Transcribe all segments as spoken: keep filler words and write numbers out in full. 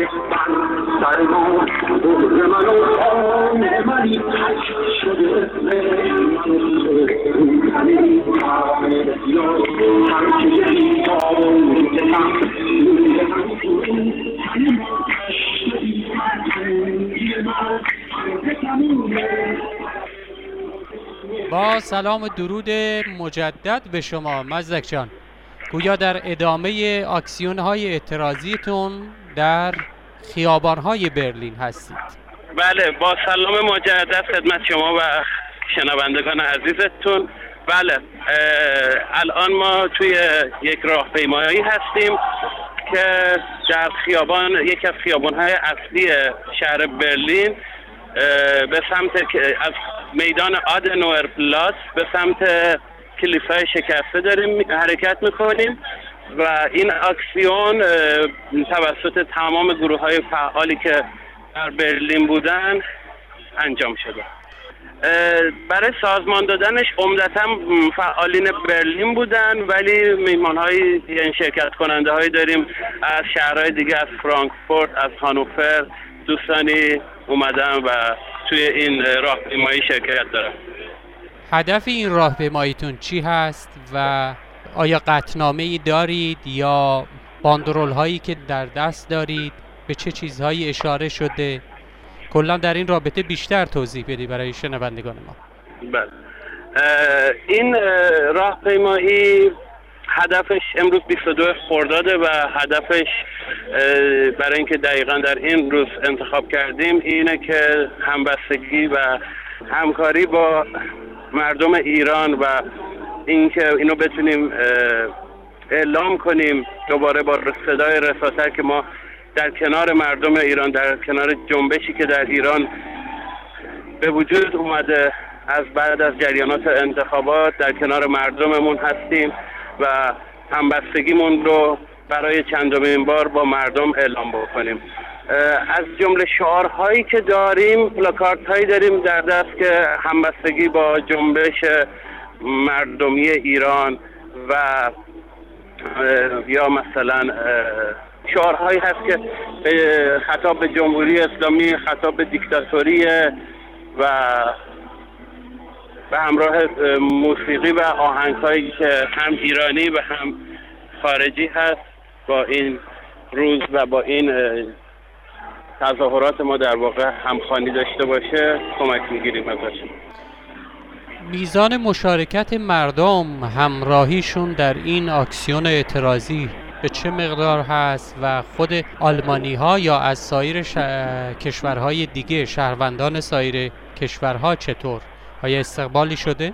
با سلام و درود مجدد به شما مزدک جان، گویا در ادامه اکسیون‌های اعتراضیتون در خیابان‌های برلین هستید. بله، با سلام مجدد خدمت شما و شنوندگان عزیزتون. بله، الان ما توی یک راهپیمایی هستیم که در خیابان، یکی از خیابان‌های اصلی شهر برلین به سمت از میدان آدنوئر پلاس به سمت کلیسای شکسته داریم حرکت میکنیم و این اکسیون توسط تمام گروه‌های فعالی که در برلین بودن انجام شده. برای سازمان دادنش عمدتاً فعالین برلین بودن، ولی میهمان‌های، یعنی شرکت کننده هایی داریم از شهرهای دیگه، از فرانکفورت، از هانوفر، دوستانی اومدن و توی این راهپیمایی شرکت دارن. هدف این راهپیماییتون چی هست و آیا قطعنامه‌ای دارید یا باندرول هایی که در دست دارید؟ به چه چیزهایی اشاره شده؟ کلا در این رابطه بیشتر توضیح بدید برای شنوندگان ما. بله، این راهپیمایی هدفش امروز بیست و دو خرداده و هدفش برای اینکه دقیقاً در این روز انتخاب کردیم اینه که همبستگی و همکاری با مردم ایران و اینکه اینو بتونیم اعلام کنیم دوباره با صدای رساتر که ما در کنار مردم ایران، در کنار جنبشی که در ایران به وجود اومده از بعد از جریانات انتخابات، در کنار مردممون هستیم و همبستگیمون رو برای چندمین بار با مردم اعلام بکنیم. از جمله شعارهایی که داریم، پلاکاردهایی داریم در دست که همبستگی با جنبش مردمی ایران و یا مثلا شعارهایی هست که خطاب به جمهوری اسلامی، خطاب به دیکتاتوری و به همراه موسیقی و آهنگ‌هایی که هم ایرانی و هم خارجی هست با این روز و با این تظاهرات ما در واقع همخوانی داشته باشه کمک می‌گیریم ازشون. میزان مشارکت مردم، همراهیشون در این اکسیون اعتراضی به چه مقدار هست و خود آلمانی ها یا از سایر ش... کشورهای دیگه، شهروندان سایر کشورها چطور؟ آیا استقبالی شده؟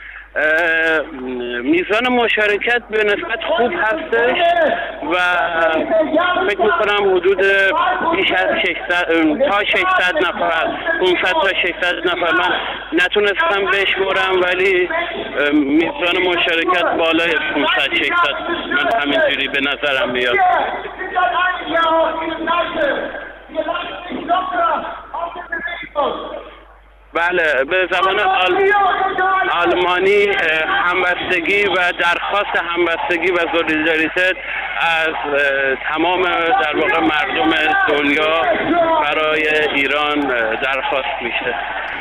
میزان مشارکت به نسبت خوب هستش و فکر میکنم حدود بیش از ششصد تا ششصد نفر، پانصد تا ششصد نفر، من نتونستم بشمرم ولی میزان مشارکت بالای پانصد ششصد من همینجوری به نظرم میاد. بله، به زبان آل... آلمانی همبستگی و درخواست همبستگی و سولیداریته از تمام در واقع مردم دنیا برای ایران درخواست میشه.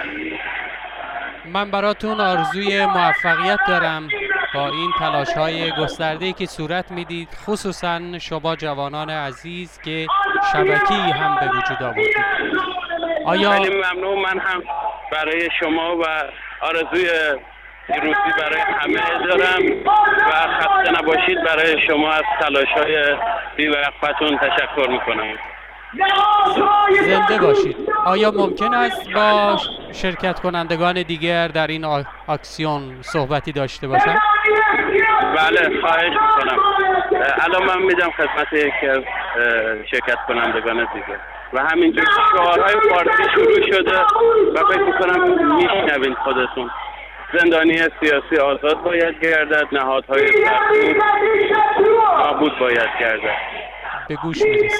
من براتون آرزوی موفقیت دارم با این تلاش‌های گسترده‌ای که صورت میدید، خصوصا شما جوانان عزیز که شبکه‌ای هم به وجود آوردید. آیا خیلی ممنون. من هم برای شما و آرزوی پیروزی برای همه دارم و خسته نباشید. برای شما از تلاش‌های بی‌وقفتون تشکر میکنم. زنده باشید. آیا ممکن است با شرکت کنندگان دیگر در این اکسیون صحبتی داشته باشم؟ بله، خواهش میکنم. الان من میدم خدمت یکی از شرکت کنندگان دیگر و همینجور شعارهای فارسی شروع شده و فکر میکنم میشنوین خودتون. زندانی سیاسی آزاد باید گردد، نهادهای سرکوب نابود باید گردد. به گوش میرسید.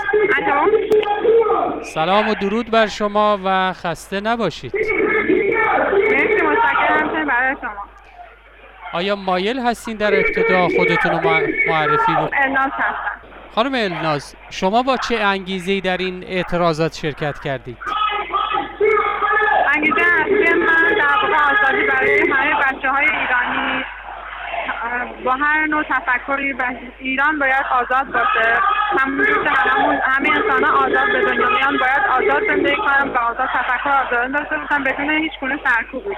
سلام و درود بر شما و خسته نباشید. مرسی، متشکرم برای شما. آیا مایل هستین در ابتدا خودتون رو معرفی بکنید؟ الناس هستم. خانم الناز، شما با چه انگیزه‌ای در این اعتراضات شرکت کردید؟ انگیزه اصلی من در واقع آزادی برای همه بچه‌های ایرانی با هر نوع تفکری. ایران باید آزاد باشه، همونجور که هممون همه انسان‌ها آزاد به دنیا میان باید آزاد زندگی کنن و آزاد تفکر آزادانه داشته باشن بدون هیچ گونه سرکوبی.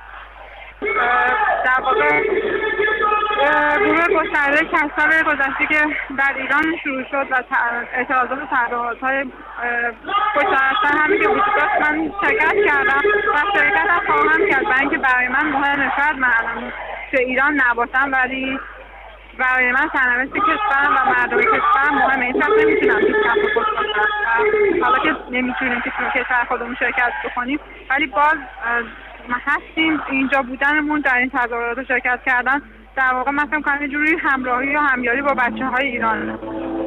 در واقع گروه گسترده که از سال گذشته که در ایران شروع شد و اعتراضات و تظاهرات‌های پشت همین که وجود داشت من شرکت کردم و شرکت هم خواهم کرد، برای اینکه برای من مهم شاید من الان تو ایران نباشم ولی برای من سرنوشت کشورم و مردم کشورم مهمه. این شخص نمیتونم هیچ تفاوت کنم، حالا که نمیتونیم که تو کشور خودمون شرکت بکنیم ولی باز ما هستیم. اینجا بودنمون در این تظاهرات شرکت کردن در واقع من فکر می‌کنم یه جوری همراهی و همیاری با بچه‌های ایران.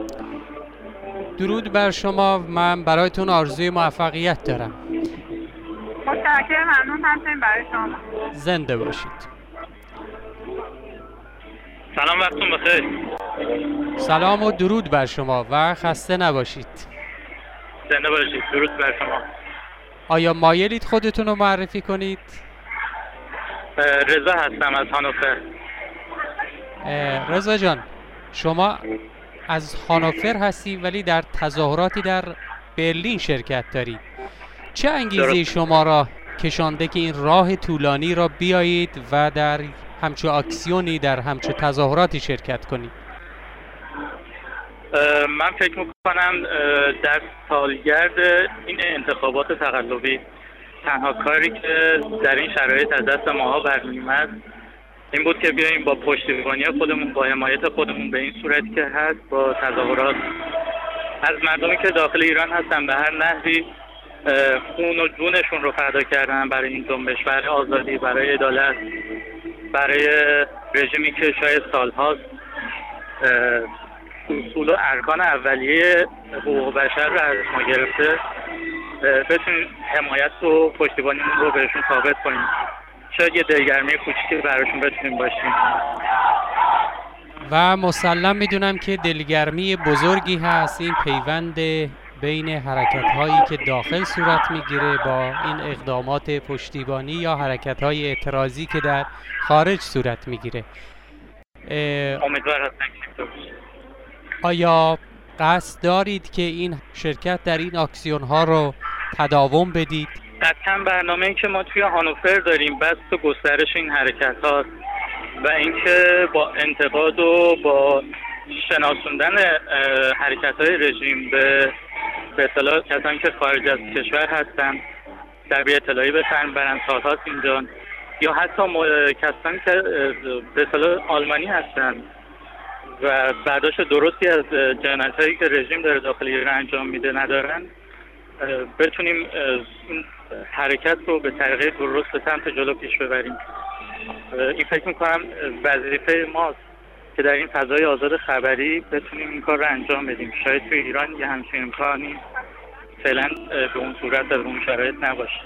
درود بر شما، من برایتون آرزوی موفقیت دارم. متشکرم، ممنون همچنین برای شما. زنده باشید. سلام، وقتتون بخیر. سلام و درود بر شما و خسته نباشید. زنده باشید. درود بر شما. آیا مایلید خودتون رو معرفی کنید؟ رضا هستم از هانوفر. رضا جان، شما از هانوفر هستی ولی در تظاهراتی در برلین شرکت دارید. چه انگیزه شما را کشانده که این راه طولانی را بیایید و در همچو اکسیونی در همچو تظاهراتی شرکت کنید؟ من فکر میکنم در سالگرد این انتخابات تقلبی تنها کاری که در این شرایط از دست ماها برمی‌آمد این بود که بیاییم با پشتیبانی خودمون، با حمایت خودمون به این صورت که هست، با تظاهرات از مردمی که داخل ایران هستن به هر نحوی خون و جونشون رو فدا کردن برای این جنبش، برای آزادی، برای عدالت، برای رژیمی که شاید سالهاست اصول و ارکان اولیه حقوق بشر رو از ما گرفته، بتونیم حمایت و پشتیبانیمون رو بهشون ثابت کنیم. شاید یه دلگرمی کوچیکی براشون بتونیم باشیم. و مسلم میدونم که دلگرمی بزرگی هست این پیوند بین حرکت‌هایی که داخل صورت میگیره با این اقدامات پشتیبانی یا حرکت‌های اعتراضی که در خارج صورت میگیره. امیدوار هستم که آیا قصد دارید که این شرکت در این اکسیون‌ها رو تداوم بدید؟ قطعاً برنامه‌ای که ما توی هانوفر داریم بس و گسترش این حرکت‌ها و اینکه با انتقاد و با شناسوندن حرکت‌های رژیم به به اصطلاح کسانی که خارج از کشور هستن در اطلاعی بتن برن سال‌هاست اینجا، یا حتی کسانی که به اصطلاح آلمانی هستن و برداشت درستی از جنایت‌هایی که رژیم داره داخل ایران انجام میده ندارن، بتونیم این حرکت رو به طریقه درست به سمت جلو پیش ببریم. این فکر میکنم وظیفه ماست که در این فضای آزاد خبری بتونیم این کار رو انجام بدیم. شاید توی ایران یه همچین امکانی فعلا به اون صورت و به اون شرایط نباشه.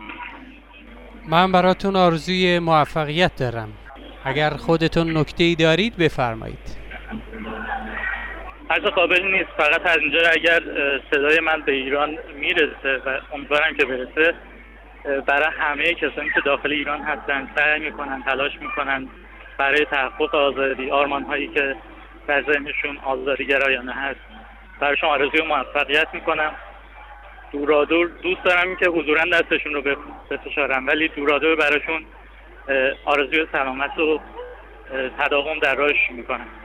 من براتون آرزوی موفقیت دارم. اگر خودتون نکته‌ای دارید بفرمایید. عرض قابل نیست، فقط از اینجا اگر صدای من به ایران میرسه و امیدوارم که برسه، برای همه کسانی که داخل ایران هستن سعی میکنن، تلاش میکنن برای تحقق آزادی، آرمان هایی که در ذهنشون آزادی گرایانه هست، برایشون آرزوی موفقیت میکنم. دورادور دوست دارم که حضوراً دستشون رو بفشارم، ولی دورادور برایشون آرزوی سلامت و تداوم در راهش میکنم.